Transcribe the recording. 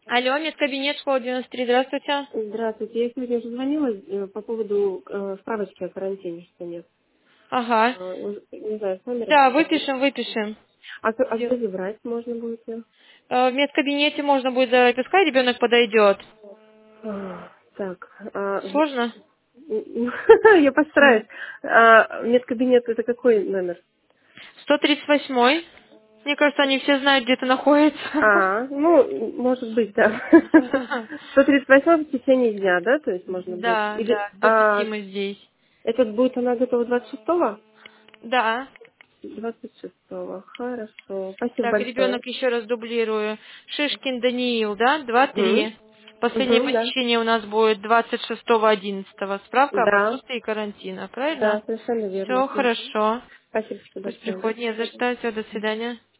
Алло, медкабинет, школа 93, здравствуйте. Здравствуйте. Я сегодня уже звонила по поводу справочки о карантине, что нет. Ага. Не знаю, с вами Да, разговаривать. выпишем. А где забрать можно будет ее? В медкабинете можно будет записать, ребенок подойдет. Так, Сложно? я постараюсь. Медкабинет это какой номер? 138. Мне кажется, они все знают, где это находится. Ну, может быть, да. 138 в течение дня, да, то есть можно будет? Да, Или да, до 5 мы здесь. этот будет она готова 26-го? Да. 26-го, хорошо. Спасибо Так, большое. ребенок, еще раз дублирую. Шишкин Даниил, да, 2-3. Последнее Да. посещение у нас будет 26.11. Справка об Да, отсутствии карантина, правильно? да, совершенно верно. Все хорошо. Спасибо, что Пусть дозвонились. приходит. Не за что. Все, до свидания.